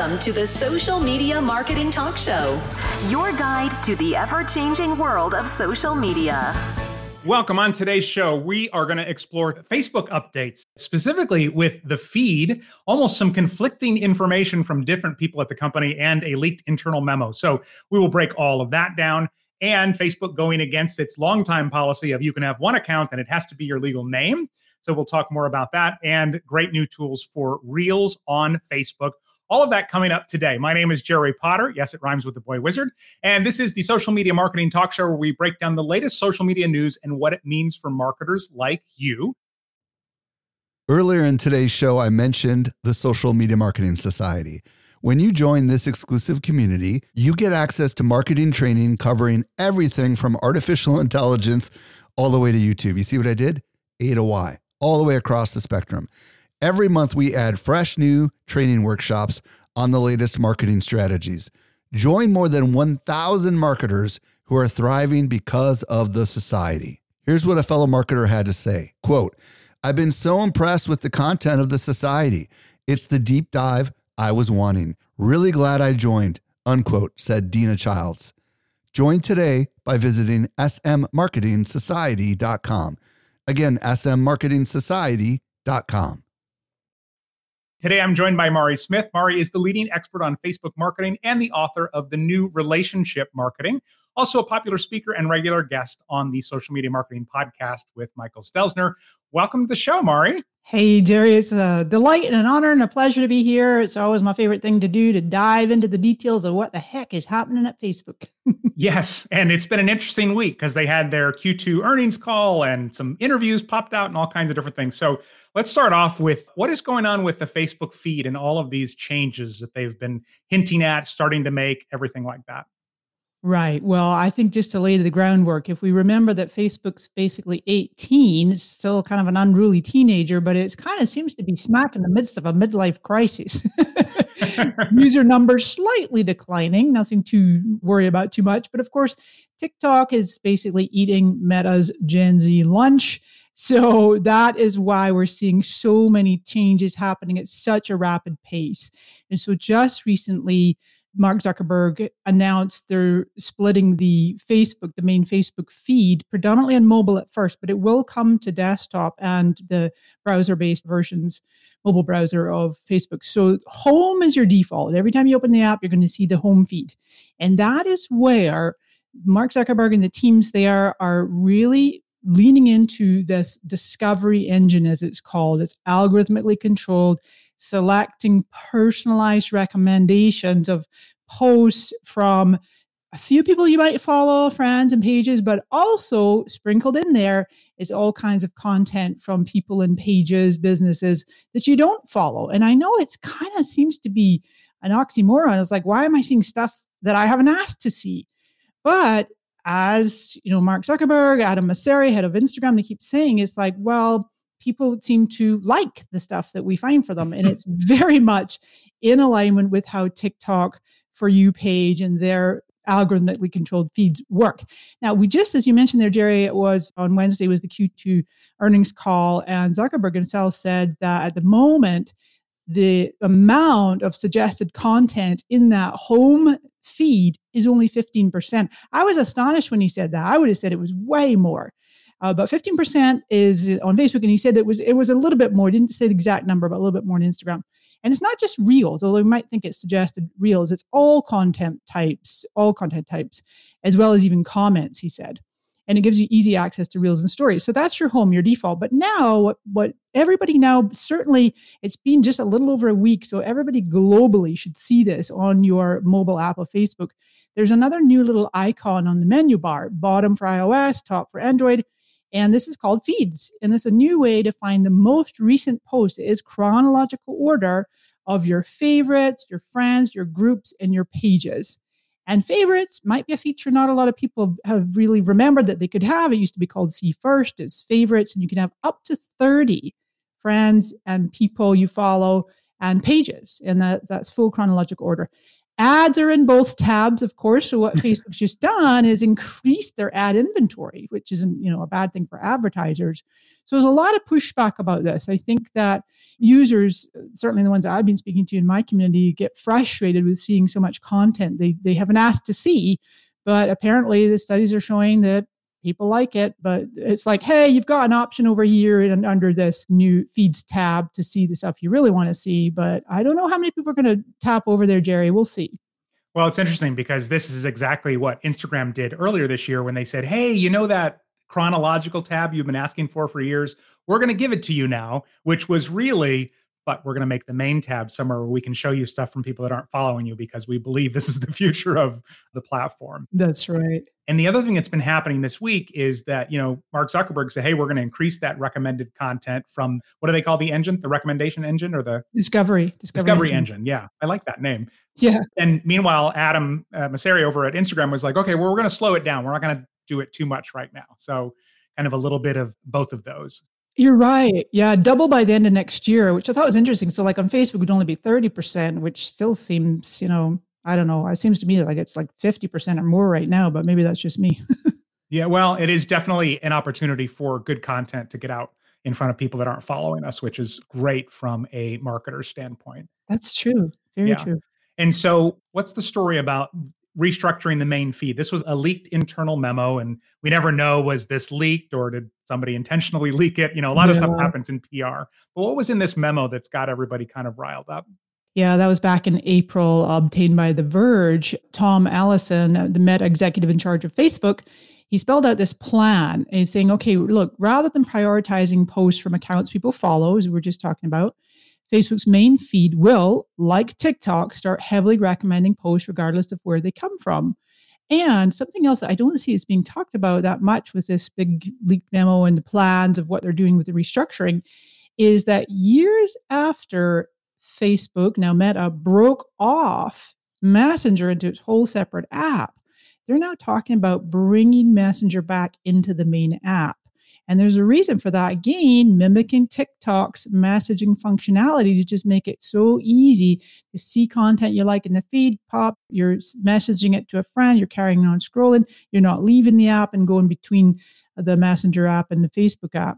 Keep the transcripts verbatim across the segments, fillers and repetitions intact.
Welcome to the Social Media Marketing Talk Show, your guide to the ever-changing world of social media. Welcome. On today's show, we are going to explore Facebook updates, specifically with the feed, almost some conflicting information from different people at the company and a leaked internal memo. So we will break all of that down, and Facebook going against its longtime policy of you can have one account and it has to be your legal name. So we'll talk more about that, and great new tools for Reels on Facebook. All of that coming up today. My name is Jerry Potter. Yes, it rhymes with the boy wizard. And this is the Social Media Marketing Talk Show, where we break down the latest social media news and what it means for marketers like you. Earlier in today's show, I mentioned the Social Media Marketing Society. When you join this exclusive community, you get access to marketing training covering everything from artificial intelligence all the way to YouTube. You see what I did? A to Y, all the way across the spectrum. Every month, we add fresh new training workshops on the latest marketing strategies. Join more than one thousand marketers who are thriving because of the society. Here's what a fellow marketer had to say. Quote, "I've been so impressed with the content of the society. It's the deep dive I was wanting. Really glad I joined," unquote, said Dina Childs. Join today by visiting s m marketing society dot com. Again, s m marketing society dot com. Today, I'm joined by Mari Smith. Mari is the leading expert on Facebook marketing and the author of The New Relationship Marketing, also a popular speaker and regular guest on the Social Media Marketing Podcast with Michael Stelzner. Welcome to the show, Mari. Hey, Jerry, it's a delight and an honor and a pleasure to be here. It's always my favorite thing to do, to dive into the details of what the heck is happening at Facebook. Yes, and it's been an interesting week because they had their Q two earnings call and some interviews popped out and all kinds of different things. So let's start off with what is going on with the Facebook feed and all of these changes that they've been hinting at, starting to make, everything like that. Right. Well, I think just to lay the groundwork, if we remember that Facebook's basically eighteen, it's still kind of an unruly teenager, but it kind of seems to be smack in the midst of a midlife crisis. User numbers slightly declining, nothing to worry about too much. But of course, TikTok is basically eating Meta's Gen Z lunch. So that is why we're seeing so many changes happening at such a rapid pace. And so just recently, Mark Zuckerberg announced they're splitting the Facebook, the main Facebook feed, predominantly on mobile at first, but it will come to desktop and the browser-based versions, mobile browser of Facebook. So home is your default. Every time you open the app, you're going to see the home feed. And that is where Mark Zuckerberg and the teams there are really leaning into this discovery engine, as it's called. It's algorithmically controlled, selecting personalized recommendations of posts from a few people you might follow, friends and pages, but also sprinkled in there is all kinds of content from people and pages, businesses that you don't follow. And I know it's kind of seems to be an oxymoron. It's like, why am I seeing stuff that I haven't asked to see? But as you know, Mark Zuckerberg, Adam Mosseri, head of Instagram, they keep saying it's like, well, people seem to like the stuff that we find for them. And it's very much in alignment with how TikTok For You page and their algorithmically controlled feeds work. Now, we just, as you mentioned there, Jerry, it was on Wednesday was the Q two earnings call, and Zuckerberg himself said that at the moment, the amount of suggested content in that home feed is only fifteen percent. I was astonished when he said that. I would have said it was way more. Uh, but fifteen percent is on Facebook, and he said it was it was a little bit more. He didn't say the exact number, but a little bit more on Instagram. And it's not just Reels, although you might think it's suggested Reels. It's all content types, all content types, as well as even comments, he said. And it gives you easy access to Reels and Stories. So that's your home, your default. But now, what, what everybody now, certainly it's been just a little over a week, so everybody globally should see this on your mobile app of Facebook. There's another new little icon on the menu bar, bottom for iOS, top for Android. And this is called Feeds. And it's a new way to find the most recent posts. It is chronological order of your favorites, your friends, your groups, and your pages. And favorites might be a feature not a lot of people have really remembered that they could have. It used to be called See First. It's favorites, and you can have up to thirty friends and people you follow and pages. And that, that's full chronological order. Ads are in both tabs, of course. So what Facebook's just done is increase their ad inventory, which isn't, you know, a bad thing for advertisers. So there's a lot of pushback about this. I think that users, certainly the ones that I've been speaking to in my community, get frustrated with seeing so much content they they haven't asked to see. But apparently the studies are showing that people like it. But it's like, hey, you've got an option over here and under this new feeds tab to see the stuff you really want to see. But I don't know how many people are going to tap over there, Jerry. We'll see. Well, it's interesting because this is exactly what Instagram did earlier this year when they said, hey, you know that chronological tab you've been asking for for years? We're going to give it to you now, which was really, but we're going to make the main tab somewhere where we can show you stuff from people that aren't following you because we believe this is the future of the platform. That's right. And the other thing that's been happening this week is that, you know, Mark Zuckerberg said, hey, we're going to increase that recommended content from, what do they call the engine? The recommendation engine or the Discovery. Discovery, Discovery engine. engine. Yeah. I like that name. Yeah. And meanwhile, Adam uh, Mosseri over at Instagram was like, okay, well, we're going to slow it down. We're not going to do it too much right now. So kind of a little bit of both of those. You're right. Yeah. Double by the end of next year, which I thought was interesting. So like on Facebook, it would only be thirty percent, which still seems, you know, I don't know. It seems to me like it's like fifty percent or more right now, but maybe that's just me. Yeah, well, it is definitely an opportunity for good content to get out in front of people that aren't following us, which is great from a marketer standpoint. That's true. Very yeah. true. And so what's the story about restructuring the main feed? This was a leaked internal memo, and we never know, was this leaked or did somebody intentionally leak it? You know, a lot yeah. of stuff happens in P R. But what was in this memo that's got everybody kind of riled up? Yeah, that was back in April, obtained by The Verge. Tom Allison, the Meta executive in charge of Facebook, he spelled out this plan. And he's saying, okay, look, rather than prioritizing posts from accounts people follow, as we were just talking about, Facebook's main feed will, like TikTok, start heavily recommending posts regardless of where they come from. And something else that I don't see is being talked about that much with this big leaked memo and the plans of what they're doing with the restructuring is that years after Facebook, now Meta, broke off Messenger into its whole separate app, they're now talking about bringing Messenger back into the main app. And there's a reason for that. Again, mimicking TikTok's messaging functionality to just make it so easy to see content you like in the feed, pop, you're messaging it to a friend, you're carrying on scrolling, you're not leaving the app and going between the Messenger app and the Facebook app.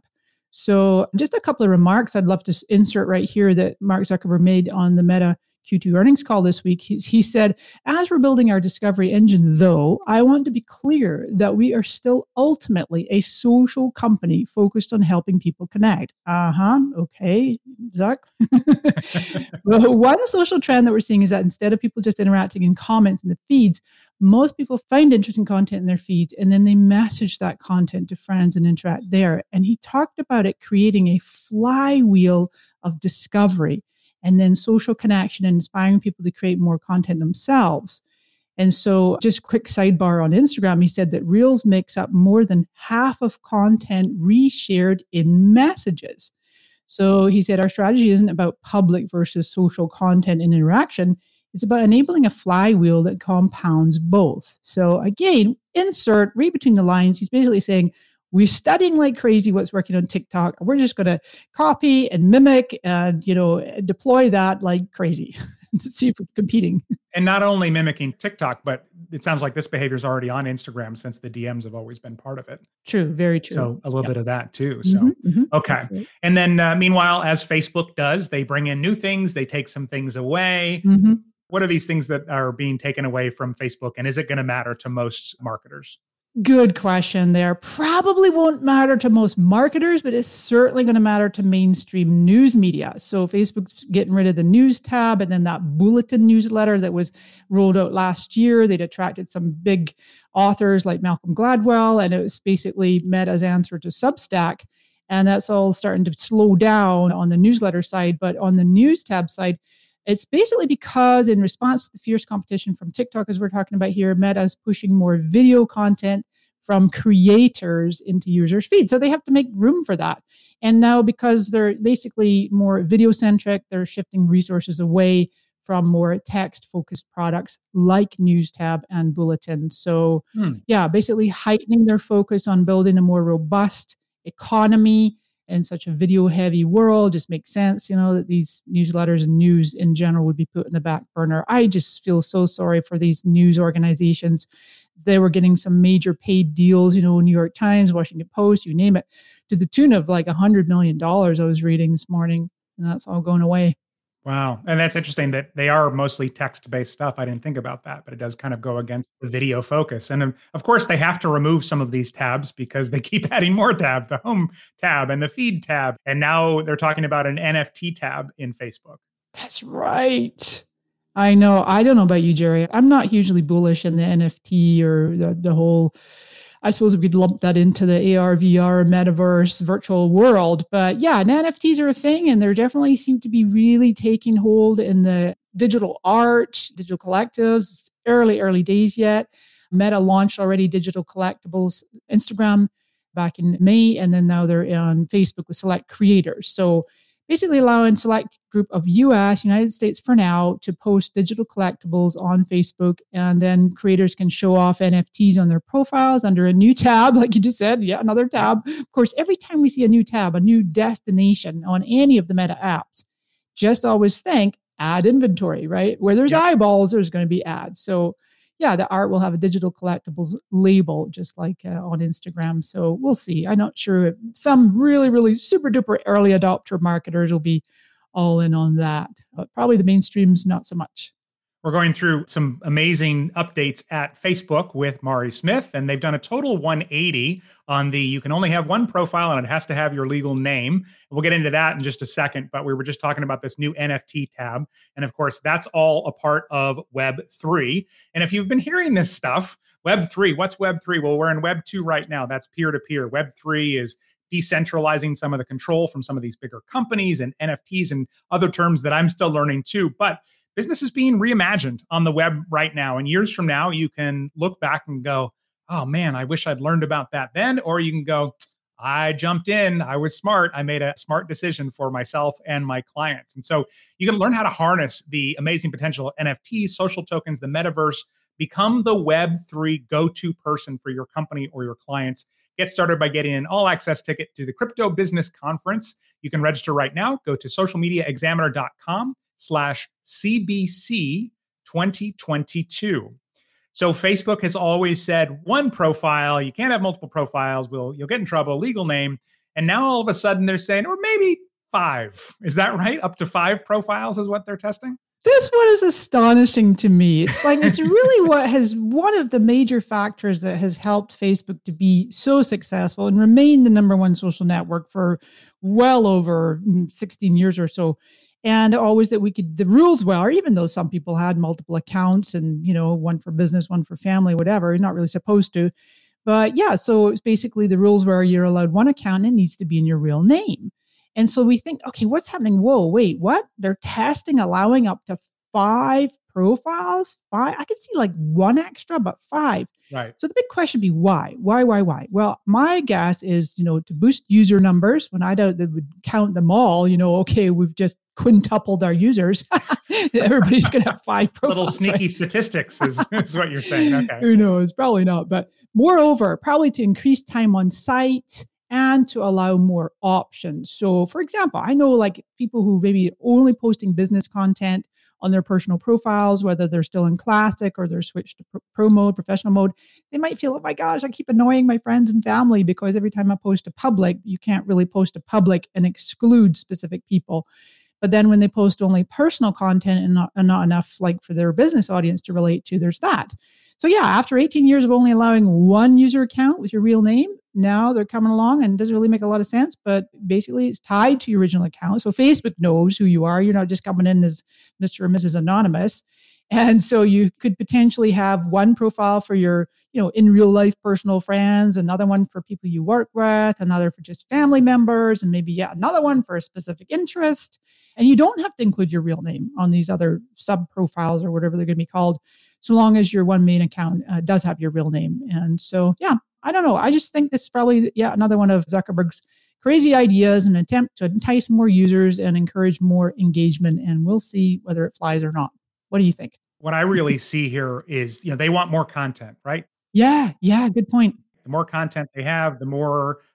So just a couple of remarks I'd love to insert right here that Mark Zuckerberg made on the Meta Q two earnings call this week. He, he said, as we're building our discovery engine, though, I want to be clear that we are still ultimately a social company focused on helping people connect. Uh-huh. Okay, Zuck. Well, one social trend that we're seeing is that instead of people just interacting in comments in the feeds, most people find interesting content in their feeds and then they message that content to friends and interact there. And he talked about it creating a flywheel of discovery and then social connection and inspiring people to create more content themselves. And so just quick sidebar on Instagram, he said that Reels makes up more than half of content reshared in messages. So he said our strategy isn't about public versus social content and interaction. It's about enabling a flywheel that compounds both. So again, insert, read between the lines. He's basically saying, we're studying like crazy what's working on TikTok. We're just going to copy and mimic and, you know, deploy that like crazy to see if we're competing. And not only mimicking TikTok, but it sounds like this behavior is already on Instagram since the D Ms have always been part of it. True, very true. So a little yep. bit of that too. So, mm-hmm, mm-hmm. okay. Right. And then uh, meanwhile, as Facebook does, they bring in new things, they take some things away. Mm-hmm. What are these things that are being taken away from Facebook? And is it going to matter to most marketers? Good question there. Probably won't matter to most marketers, but it's certainly going to matter to mainstream news media. So Facebook's getting rid of the news tab and then that bulletin newsletter that was rolled out last year. They'd attracted some big authors like Malcolm Gladwell, and it was basically Meta's answer to Substack. And that's all starting to slow down on the newsletter side. But on the news tab side, it's basically because in response to the fierce competition from TikTok, as we're talking about here, Meta is pushing more video content from creators into users' feeds. So they have to make room for that. And now because they're basically more video-centric, they're shifting resources away from more text-focused products like News Tab and Bulletin. So hmm. yeah, basically heightening their focus on building a more robust economy in such a video heavy world. Just makes sense, you know, that these newsletters and news in general would be put in the back burner. I just feel so sorry for these news organizations. They were getting some major paid deals, you know, New York Times, Washington Post, you name it, to the tune of like a hundred million dollars I was reading this morning, and that's all going away. Wow. And that's interesting that they are mostly text-based stuff. I didn't think about that, but it does kind of go against the video focus. And um, of course, they have to remove some of these tabs because they keep adding more tabs, the home tab and the feed tab. And now they're talking about an N F T tab in Facebook. That's right. I know. I don't know about you, Jerry. I'm not hugely bullish in the N F T or the, the whole, I suppose we could lump that into the A R, V R, metaverse, virtual world. But yeah, N F Ts are a thing, and they definitely seem to be really taking hold in the digital art, digital collectives. Early, early days yet. Meta launched already digital collectibles, Instagram back in May, and then now they're on Facebook with select creators. So basically allowing select group of U S, United States for now, to post digital collectibles on Facebook, and then creators can show off N F Ts on their profiles under a new tab, like you just said. Yeah, another tab. Of course, every time we see a new tab, a new destination on any of the Meta apps, just always think ad inventory, right? Where there's yep. eyeballs, there's going to be ads. So yeah, the art will have a digital collectibles label, just like uh, on Instagram. So we'll see. I'm not sure. Some really, really super duper early adopter marketers will be all in on that, but probably the mainstream's not so much. We're going through some amazing updates at Facebook with Mari Smith, and they've done a total one eighty on the, you can only have one profile and it has to have your legal name. We'll get into that in just a second, but we were just talking about this new N F T tab. And of course, that's all a part of Web three. And if you've been hearing this stuff, Web three, what's Web three? Well, we're in Web two right now. That's peer-to-peer. Web three is decentralizing some of the control from some of these bigger companies and N F Ts and other terms that I'm still learning too. But business is being reimagined on the web right now. And years from now, you can look back and go, oh man, I wish I'd learned about that then. Or you can go, I jumped in, I was smart, I made a smart decision for myself and my clients. And so you can learn how to harness the amazing potential of N F Ts, social tokens, the metaverse, become the Web three go-to person for your company or your clients. Get started by getting an all-access ticket to the Crypto Business Conference. You can register right now. Go to socialmediaexaminer.com slash CBC twenty twenty-two. So Facebook has always said one profile, you can't have multiple profiles, will you'll get in trouble, legal name. And now all of a sudden they're saying, or maybe five. Is that right? Up to five profiles is what they're testing? This one is astonishing to me. It's like, it's really what has one of the major factors that has helped Facebook to be so successful and remain the number one social network for well over sixteen years or so. And always that we could, the rules were, even though some people had multiple accounts and, you know, one for business, one for family, whatever, you're not really supposed to. But yeah, so it's basically the rules were you're allowed one account and it needs to be in your real name. And so we think, okay, what's happening? Whoa, wait, what? They're testing, allowing up to five profiles? Five? I could see like one extra, but five. Right. So the big question would be why? Why, why, why? Well, my guess is, you know, to boost user numbers. When I doubt they would count them all, you know, okay, we've just quintupled our users. Everybody's going to have five profiles. Little sneaky right? statistics is, is what you're saying. Okay. Who knows? Probably not. But moreover, probably to increase time on site and to allow more options. So for example, I know like people who maybe only posting business content on their personal profiles, whether they're still in classic or they're switched to pro, pro mode, professional mode, they might feel, oh my gosh, I keep annoying my friends and family because every time I post to public, you can't really post to public and exclude specific people. But then when they post only personal content and not, and not enough like for their business audience to relate to, there's that. So yeah, after eighteen years of only allowing one user account with your real name, now they're coming along and it doesn't really make a lot of sense, but basically it's tied to your original account. So Facebook knows who you are. You're not just coming in as Mister or Missus Anonymous. And so you could potentially have one profile for your, you know, in real life personal friends, another one for people you work with, another for just family members, and maybe yeah, another one for a specific interest. And you don't have to include your real name on these other sub profiles or whatever they're going to be called, so long as your one main account uh, does have your real name. And so, yeah, I don't know. I just think this is probably, yeah, another one of Zuckerberg's crazy ideas, an attempt to entice more users and encourage more engagement. And we'll see whether it flies or not. What do you think? What I really see here is, you know, they want more content, right? Yeah, yeah, good point. The more content they have, the more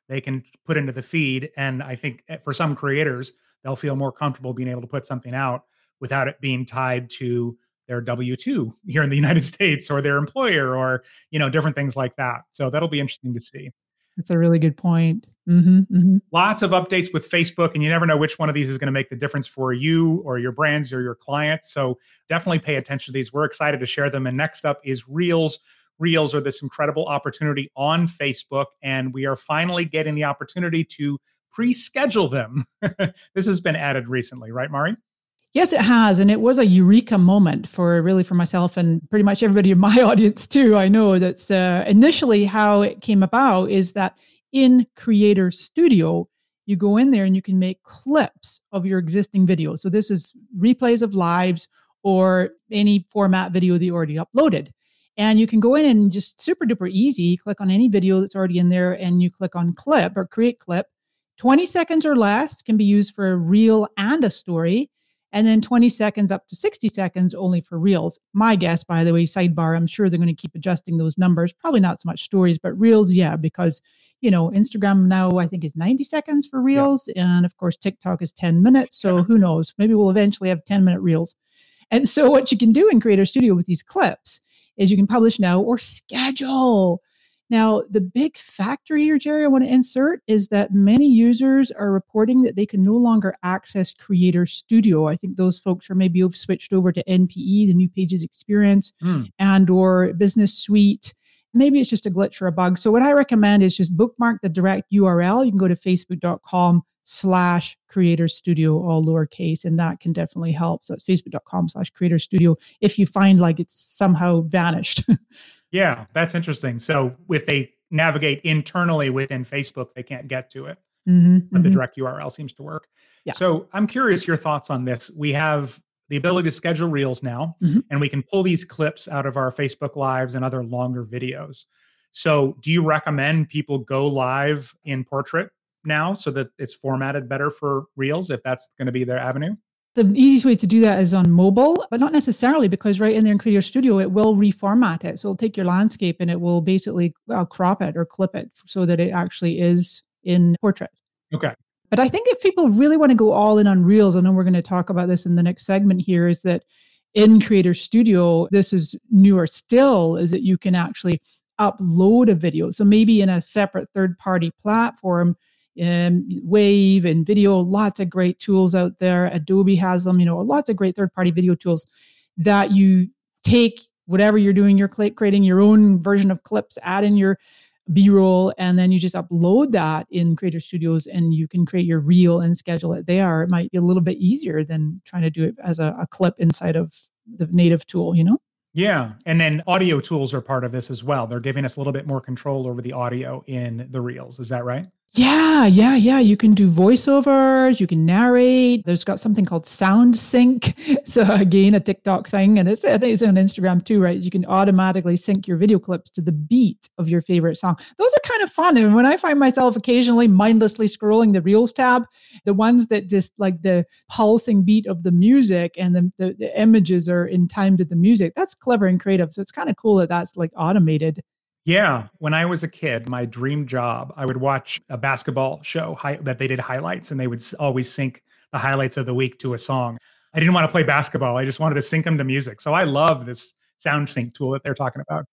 they can put into the feed. And I think for some creators, they'll feel more comfortable being able to put something out without it being tied to their W two here in the United States or their employer or, you know, different things like that. So that'll be interesting to see. That's a really good point. Mm-hmm, mm-hmm. Lots of updates with Facebook, and you never know which one of these is going to make the difference for you or your brands or your clients. So definitely pay attention to these. We're excited to share them. And next up is Reels. Reels are this incredible opportunity on Facebook, and we are finally getting the opportunity to pre-schedule them. This has been added recently, right, Mari? Yes, it has. And it was a eureka moment for really for myself and pretty much everybody in my audience too. I know that's uh, initially how it came about is that in Creator Studio, you go in there and you can make clips of your existing video. So this is replays of lives or any format video that you already uploaded. And you can go in and just super duper easy, click on any video that's already in there and you click on clip or create clip. twenty seconds or less can be used for a reel and a story. And then twenty seconds up to sixty seconds only for reels. My guess, by the way, sidebar, I'm sure they're going to keep adjusting those numbers. Probably not so much stories, but reels, yeah, because, you know, Instagram now I think is ninety seconds for reels. Yeah. And of course, TikTok is ten minutes. So who knows? Maybe we'll eventually have ten minute reels. And so what you can do in Creator Studio with these clips is you can publish now or schedule. Now, the big factor here, Jerry, I want to insert is that many users are reporting that they can no longer access Creator Studio. I think those folks are maybe have switched over to N P E, the New Pages Experience, mm. and or Business Suite. Maybe it's just a glitch or a bug. So what I recommend is just bookmark the direct U R L. You can go to facebook.com slash Creator Studio, all lowercase, and that can definitely help. So that's facebook.com slash Creator Studio if you find like it's somehow vanished. Yeah, that's interesting. So if they navigate internally within Facebook, they can't get to it. Mm-hmm, but mm-hmm. the direct U R L seems to work. Yeah. So I'm curious your thoughts on this. We have the ability to schedule reels now, mm-hmm. and we can pull these clips out of our Facebook Lives and other longer videos. So do you recommend people go live in Portrait now so that it's formatted better for reels if that's going to be their avenue? The easiest way to do that is on mobile, but not necessarily because right in there in Creator Studio, it will reformat it. So it'll take your landscape and it will basically uh, crop it or clip it so that it actually is in Portrait. Okay. But I think if people really want to go all in on Reels, I know we're going to talk about this in the next segment here, is that in Creator Studio, this is newer still, is that you can actually upload a video. So maybe in a separate third-party platform, Um, Wave and video, lots of great tools out there. Adobe has them, you know, lots of great third-party video tools that you take whatever you're doing, you're creating your own version of clips, add in your B-roll, and then you just upload that in Creator Studios and you can create your reel and schedule it there. It might be a little bit easier than trying to do it as a, a clip inside of the native tool, you know? Yeah. And then audio tools are part of this as well. They're giving us a little bit more control over the audio in the reels. Is that right? Yeah, yeah, yeah. You can do voiceovers, you can narrate. There's got something called Sound Sync. So again, a TikTok thing. And it's, I think it's on Instagram too, right? You can automatically sync your video clips to the beat of your favorite song. Those are kind of fun. And when I find myself occasionally mindlessly scrolling the Reels tab, the ones that just like the pulsing beat of the music and the, the, the images are in time to the music, that's clever and creative. So it's kind of cool that that's like automated. Yeah. When I was a kid, my dream job, I would watch a basketball show hi- that they did highlights, and they would s- always sync the highlights of the week to a song. I didn't want to play basketball. I just wanted to sync them to music. So I love this sound sync tool that they're talking about.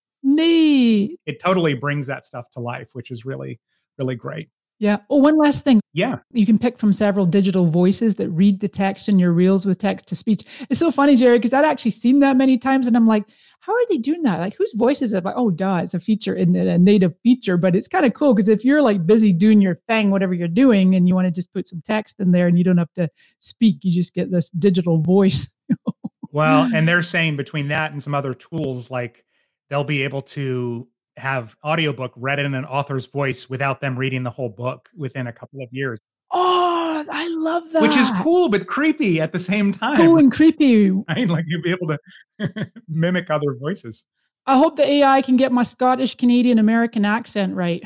Neat. It totally brings that stuff to life, which is really, really great. Yeah. Oh, one last thing. Yeah. You can pick from several digital voices that read the text in your reels with text to speech. It's so funny, Jerry, because I'd actually seen that many times. And I'm like, how are they doing that? Like, whose voice is it? Like, oh, duh, it's a feature in a native feature. But it's kind of cool because if you're like busy doing your thing, whatever you're doing, and you want to just put some text in there and you don't have to speak, you just get this digital voice. Well, and they're saying between that and some other tools, like they'll be able to have audiobook read in an author's voice without them reading the whole book within a couple of years. Oh, I love that. Which is cool, but creepy at the same time. Cool and creepy. Right? Like you'll be able to mimic other voices. I hope the A I can get my Scottish, Canadian, American accent right.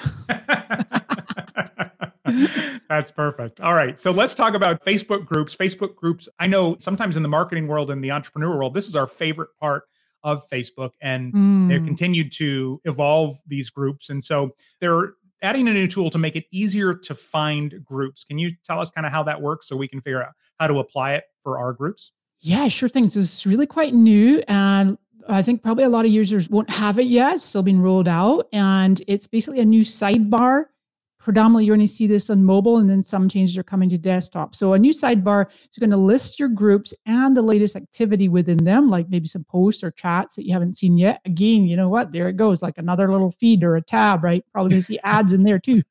That's perfect. All right. So let's talk about Facebook groups. Facebook groups, I know sometimes in the marketing world and the entrepreneur world, this is our favorite part of Facebook, and Mm. they've continued to evolve these groups. And so they're adding a new tool to make it easier to find groups. Can you tell us kind of how that works so we can figure out how to apply it for our groups? Yeah, sure thing. So it's really quite new. And I think probably a lot of users won't have it yet. It's still being rolled out. And it's basically a new sidebar. Predominantly, you're going to see this on mobile, and then some changes are coming to desktop. So a new sidebar is going to list your groups and the latest activity within them, like maybe some posts or chats that you haven't seen yet. Again, you know what? There it goes, like another little feed or a tab, right? Probably going to see ads in there too.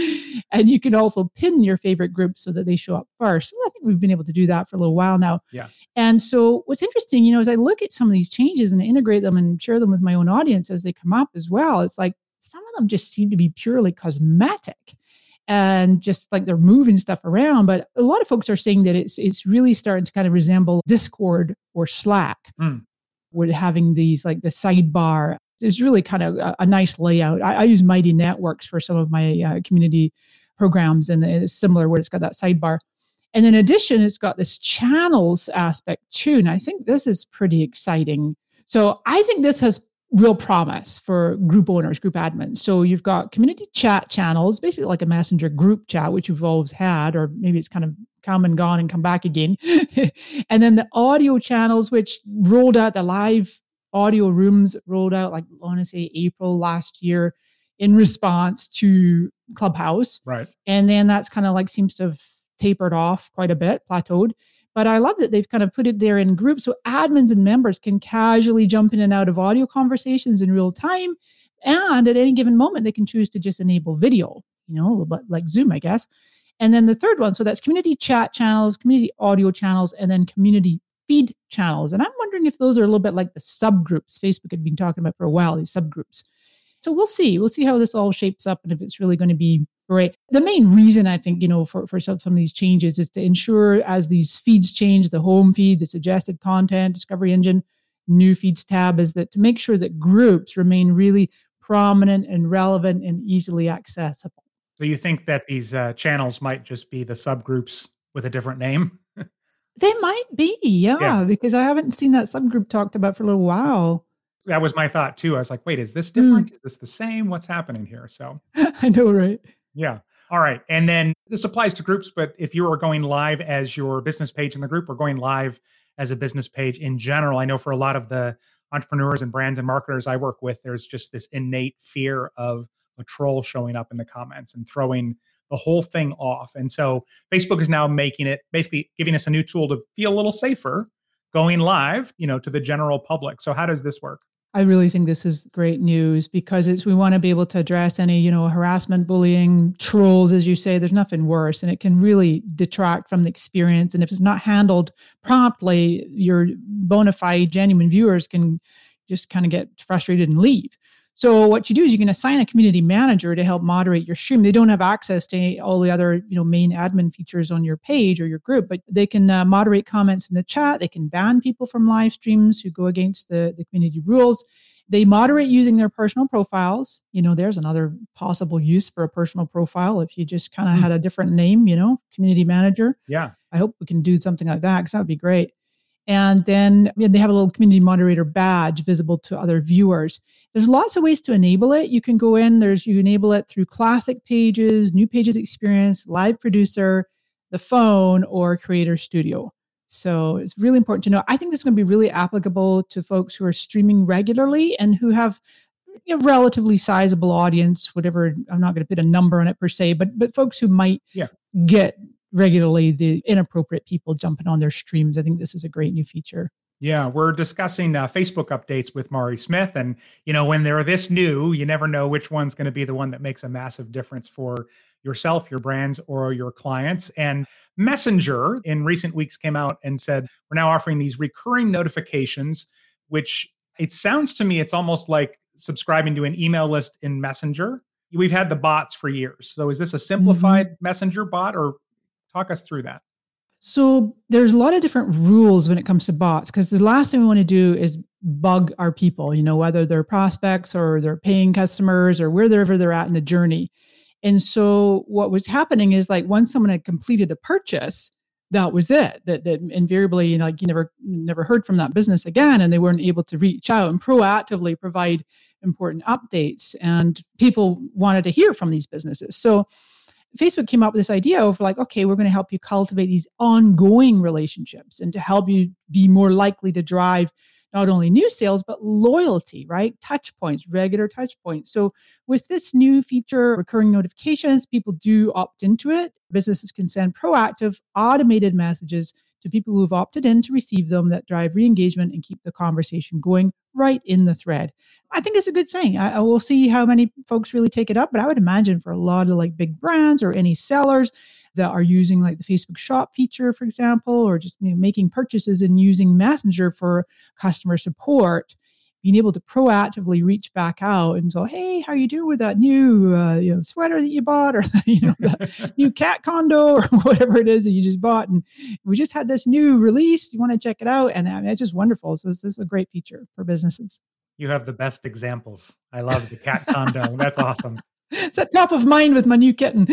And you can also pin your favorite groups so that they show up first. Well, I think we've been able to do that for a little while now. Yeah. And so what's interesting, you know, as I look at some of these changes and integrate them and share them with my own audience as they come up as well, it's like, some of them just seem to be purely cosmetic and just like they're moving stuff around. But a lot of folks are saying that it's it's really starting to kind of resemble Discord or Slack, mm. with having these like the sidebar. It's really kind of a, a nice layout. I, I use Mighty Networks for some of my uh, community programs, and it's similar where it's got that sidebar. And in addition, it's got this channels aspect too. And I think this is pretty exciting. So I think this has real promise for group owners, group admins. So you've got community chat channels, basically like a messenger group chat, which you've always had, or maybe it's kind of come and gone and come back again. And then the audio channels, which rolled out, the live audio rooms rolled out, like I want to say April last year in response to Clubhouse. Right. And then that's kind of like seems to have tapered off quite a bit, plateaued. But I love that they've kind of put it there in groups so admins and members can casually jump in and out of audio conversations in real time. And at any given moment, they can choose to just enable video, you know, a little bit like Zoom, I guess. And then the third one, so that's community chat channels, community audio channels, and then community feed channels. And I'm wondering if those are a little bit like the subgroups Facebook had been talking about for a while, these subgroups. So we'll see. We'll see how this all shapes up and if it's really going to be great. The main reason I think, you know, for, for some, some of these changes is to ensure as these feeds change, the home feed, the suggested content, discovery engine, new feeds tab, is that to make sure that groups remain really prominent and relevant and easily accessible. So you think that these uh, channels might just be the subgroups with a different name? They might be, yeah, Yeah. because I haven't seen that subgroup talked about for a little while. That was my thought too. I was like, wait, is this different? Mm. Is this the same? What's happening here? So I know, right? Yeah. All right. And then this applies to groups, but if you are going live as your business page in the group or going live as a business page in general, I know for a lot of the entrepreneurs and brands and marketers I work with, there's just this innate fear of a troll showing up in the comments and throwing the whole thing off. And so Facebook is now making it, basically giving us a new tool to feel a little safer going live, you know, to the general public. So how does this work? I really think this is great news because it's, we want to be able to address any, you know, harassment, bullying, trolls, as you say. There's nothing worse, and it can really detract from the experience. And if it's not handled promptly, your bona fide, genuine viewers can just kind of get frustrated and leave. So what you do is you can assign a community manager to help moderate your stream. They don't have access to all the other, you know, main admin features on your page or your group, but they can uh, moderate comments in the chat. They can ban people from live streams who go against the, the community rules. They moderate using their personal profiles. You know, there's another possible use for a personal profile if you just kind of had a different name, you know, community manager. Yeah. I hope we can do something like that because that would be great. And then you know, they have a little community moderator badge visible to other viewers. There's lots of ways to enable it. You can go in, there's you enable it through classic pages, new pages experience, live producer, the phone, or creator studio. So it's really important to know. I think this is going to be really applicable to folks who are streaming regularly and who have a relatively sizable audience, whatever. I'm not going to put a number on it per se, but but folks who might yeah. get regularly the inappropriate people jumping on their streams. I think this is a great new feature. Yeah, we're discussing uh, Facebook updates with Mari Smith. And, you know, when they're this new, you never know which one's going to be the one that makes a massive difference for yourself, your brands, or your clients. And Messenger in recent weeks came out and said, we're now offering these recurring notifications, which it sounds to me, it's almost like subscribing to an email list in Messenger. We've had the bots for years. So is this a simplified mm-hmm. Messenger bot, or talk us through that? So there's a lot of different rules when it comes to bots, because the last thing we want to do is bug our people, you know, whether they're prospects or they're paying customers or wherever they're at in the journey. And so what was happening is like once someone had completed a purchase, that was it. That that invariably, you know, like you never never heard from that business again, and they weren't able to reach out and proactively provide important updates. And people wanted to hear from these businesses. So Facebook came up with this idea of like, okay, we're going to help you cultivate these ongoing relationships and to help you be more likely to drive not only new sales, but loyalty, right? Touch points, regular touch points. So with this new feature, recurring notifications, people do opt into it. Businesses can send proactive, automated messages to people who've opted in to receive them that drive re-engagement and keep the conversation going right in the thread. I think it's a good thing. I, I will see how many folks really take it up, but I would imagine for a lot of like big brands or any sellers that are using like the Facebook Shop feature, for example, or just you know, making purchases and using Messenger for customer support, being able to proactively reach back out and go, hey, how are you doing with that new uh, you know sweater that you bought, or you know that new cat condo, or whatever it is that you just bought, and we just had this new release. You want to check it out, and I mean, it's just wonderful. So this, this is a great feature for businesses. You have the best examples. I love the cat condo. That's awesome. It's at top of mind with my new kitten.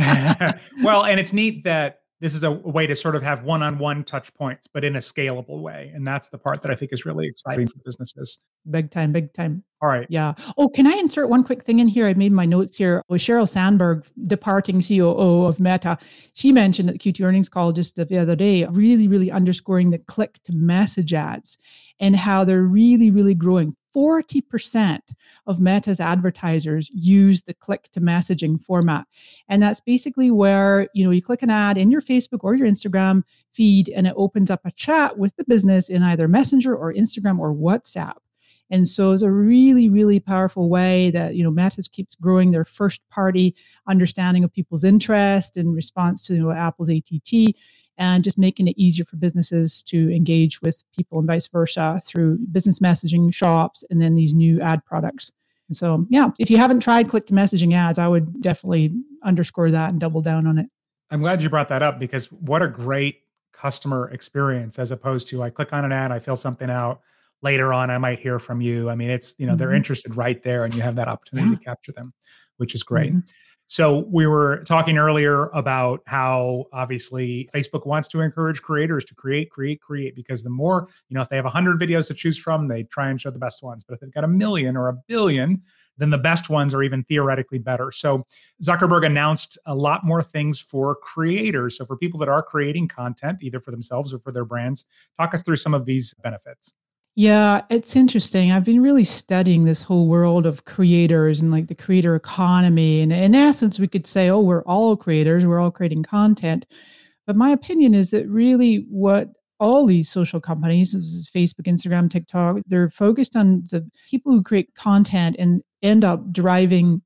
Well, and it's neat that this is a way to sort of have one-on-one touch points, but in a scalable way. And that's the part that I think is really exciting for businesses. Big time, big time. All right. Yeah. Oh, can I insert one quick thing in here? I made my notes here. With Sheryl Sandberg, departing C O O of Meta, she mentioned at the Q two earnings call just the other day, really, really underscoring the click to message ads and how they're really, really growing. forty percent of Meta's advertisers use the click to messaging format. And that's basically where, you know, you click an ad in your Facebook or your Instagram feed, and it opens up a chat with the business in either Messenger or Instagram or WhatsApp. And so it's a really, really powerful way that, you know, Meta keeps growing their first party understanding of people's interest in response to, you know, Apple's A T T, and just making it easier for businesses to engage with people and vice versa through business messaging, shops, and then these new ad products. And so, yeah, if you haven't tried click to messaging ads, I would definitely underscore that and double down on it. I'm glad you brought that up, because what a great customer experience, as opposed to I click on an ad, I fill something out. Later on, I might hear from you. I mean, it's, you know, mm-hmm. they're interested right there, and you have that opportunity yeah. to capture them, which is great. Mm-hmm. So we were talking earlier about how obviously Facebook wants to encourage creators to create, create, create, because the more, you know, if they have one hundred videos to choose from, they try and show the best ones. But if they've got a million or a billion, then the best ones are even theoretically better. So Zuckerberg announced a lot more things for creators. So for people that are creating content, either for themselves or for their brands, talk us through some of these benefits. Yeah, it's interesting. I've been really studying this whole world of creators and like the creator economy. And in essence, we could say, oh, we're all creators, we're all creating content. But my opinion is that really what all these social companies, Facebook, Instagram, TikTok, they're focused on the people who create content and end up driving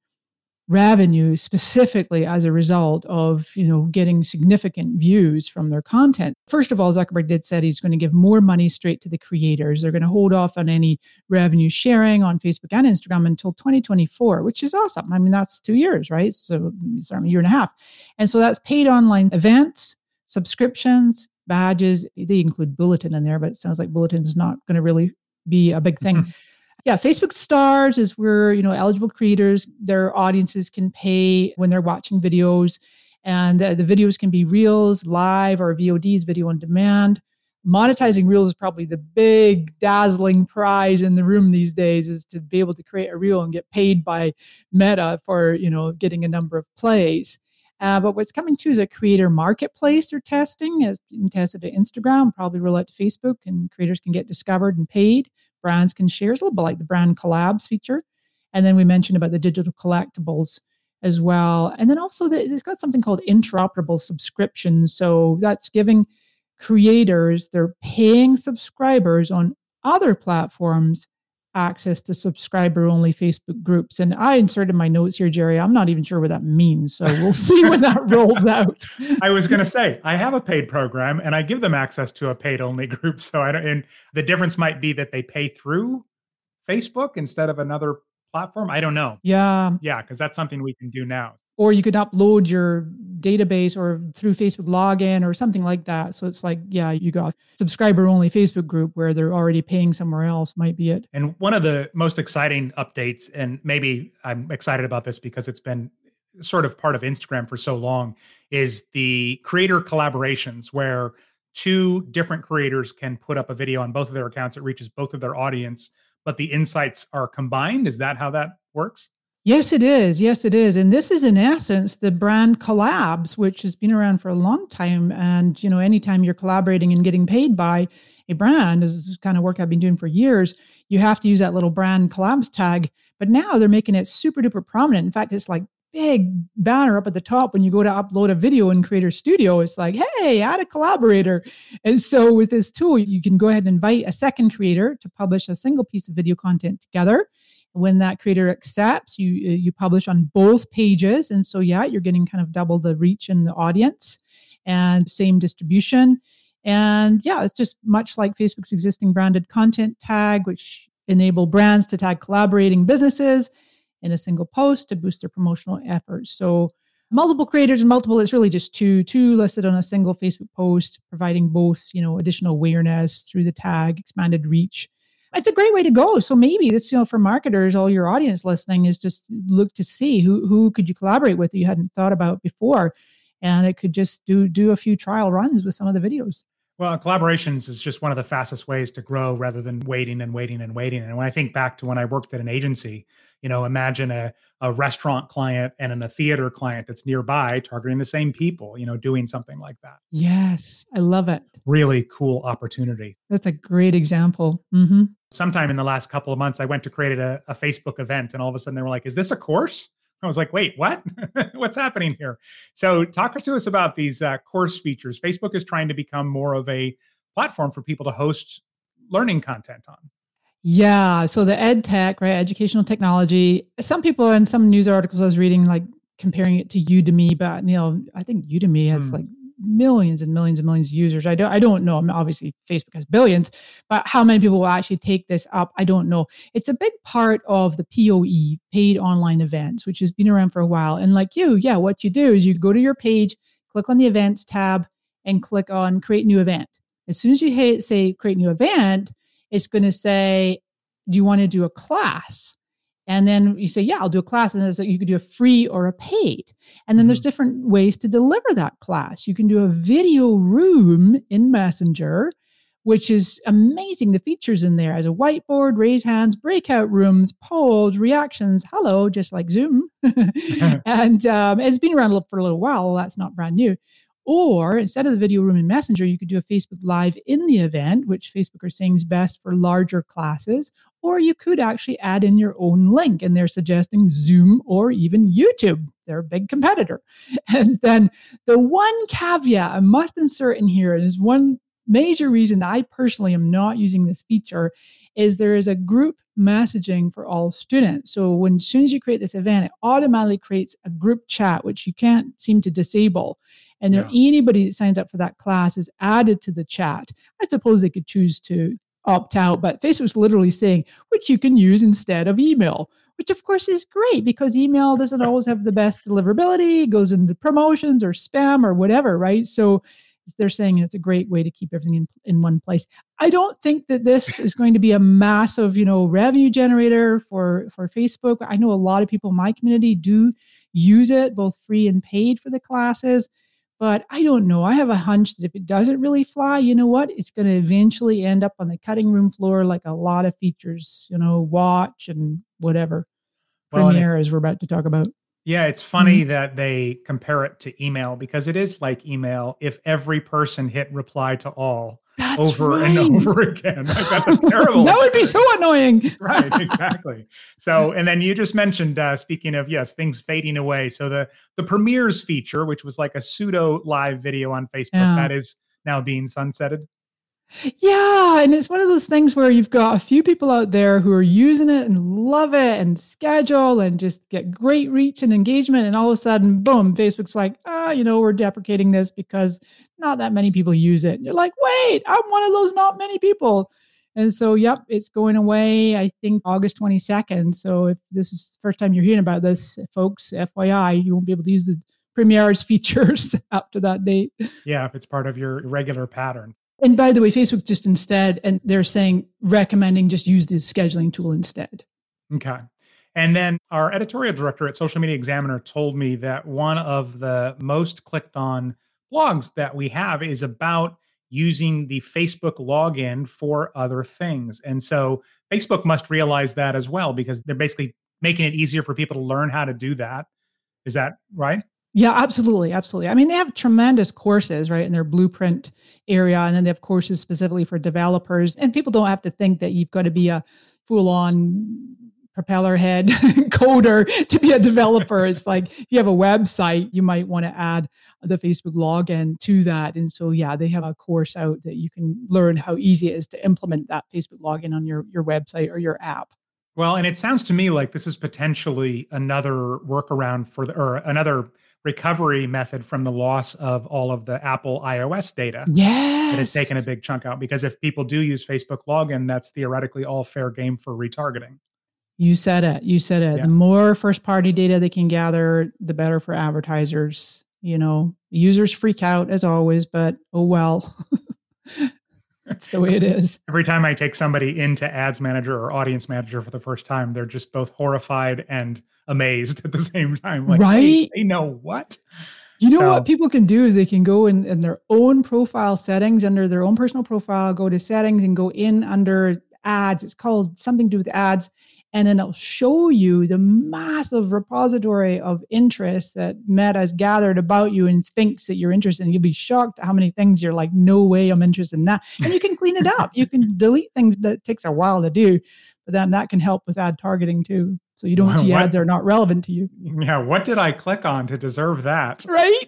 revenue specifically as a result of, you know, getting significant views from their content. First of all, Zuckerberg did say he's going to give more money straight to the creators. They're going to hold off on any revenue sharing on Facebook and Instagram until twenty twenty-four, which is awesome. I mean, that's two years, right? So it's a year and a half. And so that's paid online events, subscriptions, badges. They include Bulletin in there, but it sounds like Bulletin is not going to really be a big thing. Mm-hmm. Yeah, Facebook Stars is where, you know, eligible creators, their audiences can pay when they're watching videos. And uh, the videos can be Reels, live, or V O Ds, video on demand. Monetizing Reels is probably the big, dazzling prize in the room these days, is to be able to create a Reel and get paid by Meta for, you know, getting a number of plays. Uh, but what's coming too is a creator marketplace they're testing. It's been tested at Instagram, probably roll out to Facebook, and creators can get discovered and paid. Brands can share. It's a little bit like the brand collabs feature. And then we mentioned about the digital collectibles as well. And then also the, it's got something called interoperable subscriptions. So that's giving creators, their paying subscribers on other platforms, access to subscriber-only Facebook groups. And I inserted my notes here, Jerry. I'm not even sure what that means. So we'll see when that rolls out. I was going to say, I have a paid program and I give them access to a paid-only group. So I don't, and the difference might be that they pay through Facebook instead of another platform. I don't know. Yeah. Yeah, because that's something we can do now. Or you could upload your database or through Facebook login or something like that. So it's like, yeah, you got subscriber-only Facebook group where they're already paying somewhere else might be it. And one of the most exciting updates, and maybe I'm excited about this because it's been sort of part of Instagram for so long is the creator collaborations where two different creators can put up a video on both of their accounts. It reaches both of their audience, but the insights are combined. Is that how that works? Yes, it is. Yes, it is. And this is in essence the brand collabs, which has been around for a long time. And, you know, anytime you're collaborating and getting paid by a brand, this is kind of work I've been doing for years, you have to use that little brand collabs tag. But now they're making it super duper prominent. In fact, it's like big banner up at the top when you go to upload a video in Creator Studio. It's like, hey, add a collaborator. And so with this tool, you can go ahead and invite a second creator to publish a single piece of video content together. When that creator accepts, you you publish on both pages. And so, yeah, you're getting kind of double the reach in the audience and same distribution. And yeah, it's just much like Facebook's existing branded content tag, which enable brands to tag collaborating businesses in a single post to boost their promotional efforts. So multiple creators and multiple, it's really just two, two listed on a single Facebook post, providing both, you know, additional awareness through the tag, expanded reach. It's a great way to go. So maybe this, you know, for marketers, all your audience listening is just look to see who who could you collaborate with that you hadn't thought about before. And it could just do do a few trial runs with some of the videos. Well, collaborations is just one of the fastest ways to grow rather than waiting and waiting and waiting. And when I think back to when I worked at an agency, you know, imagine a, a restaurant client and an, a theater client that's nearby targeting the same people, you know, doing something like that. Yes, I love it. Really cool opportunity. That's a great example. Mm-hmm. Sometime in the last couple of months, I went to create a, a Facebook event and all of a sudden they were like, is this a course? I was like, wait, what? What's happening here? So talk to us about these uh, course features. Facebook is trying to become more of a platform for people to host learning content on. Yeah. So the ed tech, right? Educational technology. Some people in some news articles I was reading, like comparing it to Udemy, but, you know, I think Udemy has hmm. like millions and millions and millions of users. I don't, I don't know. I mean, obviously Facebook has billions, but how many people will actually take this up? I don't know. It's a big part of the P O E, paid online events, which has been around for a while. And like you, yeah, what you do is you go to your page, click on the events tab and click on create new event. As soon as you hit, say create new event, it's going to say, do you want to do a class? And then you say, yeah, I'll do a class. And there's like, you could do a free or a paid. And then mm-hmm. there's different ways to deliver that class. You can do a video room in Messenger, which is amazing. The features in there as a whiteboard, raise hands, breakout rooms, polls, reactions, hello, just like Zoom. And um, it's been around for a little while. That's not brand new. Or instead of the video room in Messenger, you could do a Facebook Live in the event, which Facebook are saying is best for larger classes. Or you could actually add in your own link, and they're suggesting Zoom or even YouTube. They're a big competitor. And then the one caveat I must insert in here, and is one major reason I personally am not using this feature, is there is a group messaging for all students. So when as soon as you create this event, it automatically creates a group chat, which you can't seem to disable. And yeah. anybody that signs up for that class is added to the chat. I suppose they could choose to opt out, but Facebook's literally saying, which you can use instead of email, which of course is great because email doesn't always have the best deliverability. It goes into promotions or spam or whatever, right? So they're saying it's a great way to keep everything in, in one place. I don't think that this is going to be a massive, you know, revenue generator for, for Facebook. I know a lot of people in my community do use it, both free and paid for the classes. But I don't know. I have a hunch that if it doesn't really fly, you know what? It's going to eventually end up on the cutting room floor like a lot of features, you know, Watch and whatever. Well, Premiere, as we're about to talk about. Yeah, it's funny mm-hmm. that they compare it to email because it is like email if every person hit reply to all. That's over right. and over again. Like, that's a terrible. That would be so annoying. Right, exactly. So, and then you just mentioned, uh, speaking of, yes, things fading away. So the, the premieres feature, which was like a pseudo live video on Facebook, yeah. that is now being sunsetted. Yeah. And it's one of those things where you've got a few people out there who are using it and love it and schedule and just get great reach and engagement. And all of a sudden, boom, Facebook's like, ah, you know, we're deprecating this because not that many people use it. And you're like, wait, I'm one of those not many people. And so, yep, it's going away, I think, August twenty-second. So if this is the first time you're hearing about this, folks, F Y I, you won't be able to use the Premieres features up to that date. Yeah, if it's part of your regular pattern. And by the way, Facebook just instead, and they're saying, recommending just use the scheduling tool instead. Okay. And then our editorial director at Social Media Examiner told me that one of the most clicked on blogs that we have is about using the Facebook login for other things. And so Facebook must realize that as well, because they're basically making it easier for people to learn how to do that. Is that right? Yeah, absolutely. Absolutely. I mean, they have tremendous courses, right, in their blueprint area. And then they have courses specifically for developers. And people don't have to think that you've got to be a full-on propeller head coder to be a developer. It's like if you have a website, you might want to add the Facebook login to that. And so, yeah, they have a course out that you can learn how easy it is to implement that Facebook login on your, your website or your app. Well, and it sounds to me like this is potentially another workaround for the, or another recovery method from the loss of all of the Apple iOS data. Yes. That has taken a big chunk out, because if people do use Facebook login, that's theoretically all fair game for retargeting. You said it. You said it. Yeah. The more first party data they can gather, the better for advertisers. You know, users freak out as always, but oh well. That's the way it is. Every time I take somebody into Ads Manager or Audience Manager for the first time, they're just both horrified and amazed at the same time. Like, right? Hey, they know what? You know So- what people can do is they can go in, in their own profile settings, under their own personal profile, go to settings and go in under ads. It's called something to do with ads. And then it'll show you the massive repository of interest that Meta has gathered about you and thinks that you're interested in. You'll be shocked at how many things you're like, no way I'm interested in that. And you can clean it up. You can delete things that takes a while to do, but then that can help with ad targeting too. So you don't see What? ads that are not relevant to you. Yeah, what did I click on to deserve that?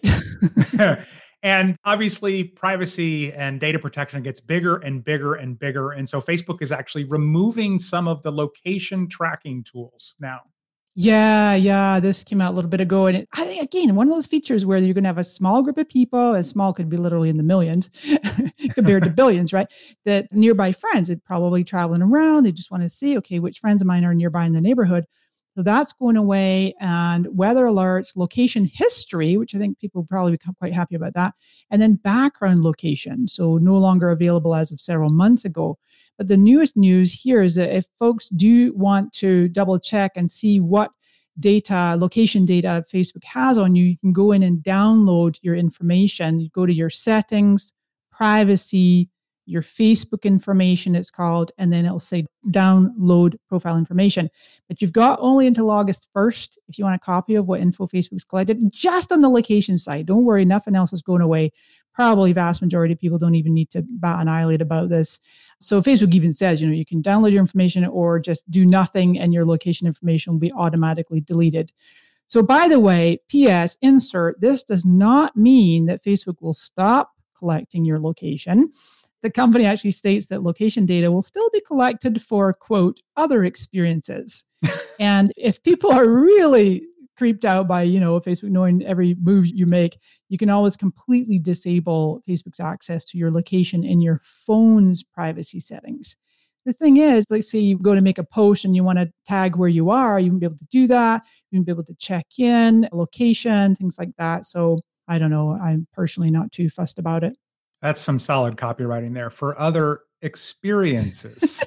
Right? And obviously, privacy and data protection gets bigger and bigger and bigger. And so Facebook is actually removing some of the location tracking tools now. Yeah, yeah. This came out a little bit ago. And it, I think, again, one of those features where you're going to have a small group of people, and small could be literally in the millions compared to billions, right? That nearby friends, they're probably traveling around. They just want to see, okay, which friends of mine are nearby in the neighborhood. So that's going away, and weather alerts, location history, which I think people probably become quite happy about that. And then background location. So no longer available as of several months ago. But the newest news here is that if folks do want to double check and see what data, location data Facebook has on you, you can go in and download your information. You go to your settings, privacy, your Facebook information, it's called, and then it'll say download profile information. But you've got only until August first if you want a copy of what info Facebook's collected, just on the location side. Don't worry, nothing else is going away. Probably vast majority of people don't even need to bat an eyelid about this. So Facebook even says, you know, you can download your information or just do nothing and your location information will be automatically deleted. So by the way, P S, insert, this does not mean that Facebook will stop collecting your location. The company actually states that location data will still be collected for, quote, other experiences. And if people are really creeped out by, you know, Facebook knowing every move you make, you can always completely disable Facebook's access to your location in your phone's privacy settings. The thing is, let's say you go to make a post and you want to tag where you are, you won't be able to do that. You won't be able to check in, location, things like that. So I don't know. I'm personally not too fussed about it. That's some solid copywriting there. For other experiences.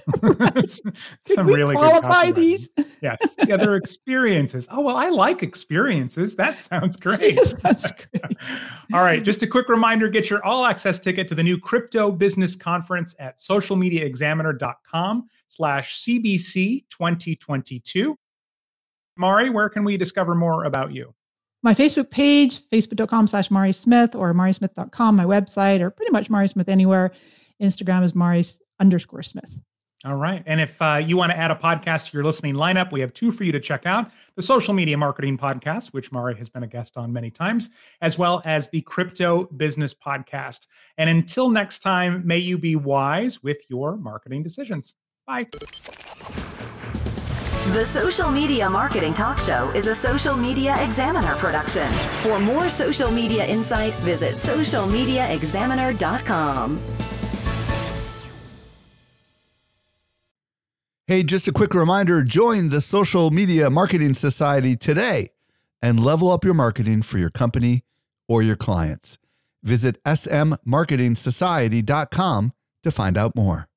Some we really qualify good these? Yes, the other experiences. Oh, well, I like experiences. That sounds great. Yes, that's great. All right, just a quick reminder, get your all-access ticket to the new Crypto Business Conference at socialmediaexaminer.com slash CBC 2022. Mari, where can we discover more about you? My Facebook page, facebook.com slash Mari Smith, or mari smith dot com, my website, or pretty much Mari Smith anywhere. Instagram is Mari underscore Smith. All right. And if uh, you want to add a podcast to your listening lineup, we have two for you to check out. The Social Media Marketing Podcast, which Mari has been a guest on many times, as well as the Crypto Business Podcast. And until next time, may you be wise with your marketing decisions. Bye. The Social Media Marketing Talk Show is a Social Media Examiner production. For more social media insight, visit social media examiner dot com. Hey, just a quick reminder, join the Social Media Marketing Society today and level up your marketing for your company or your clients. Visit s m marketing society dot com to find out more.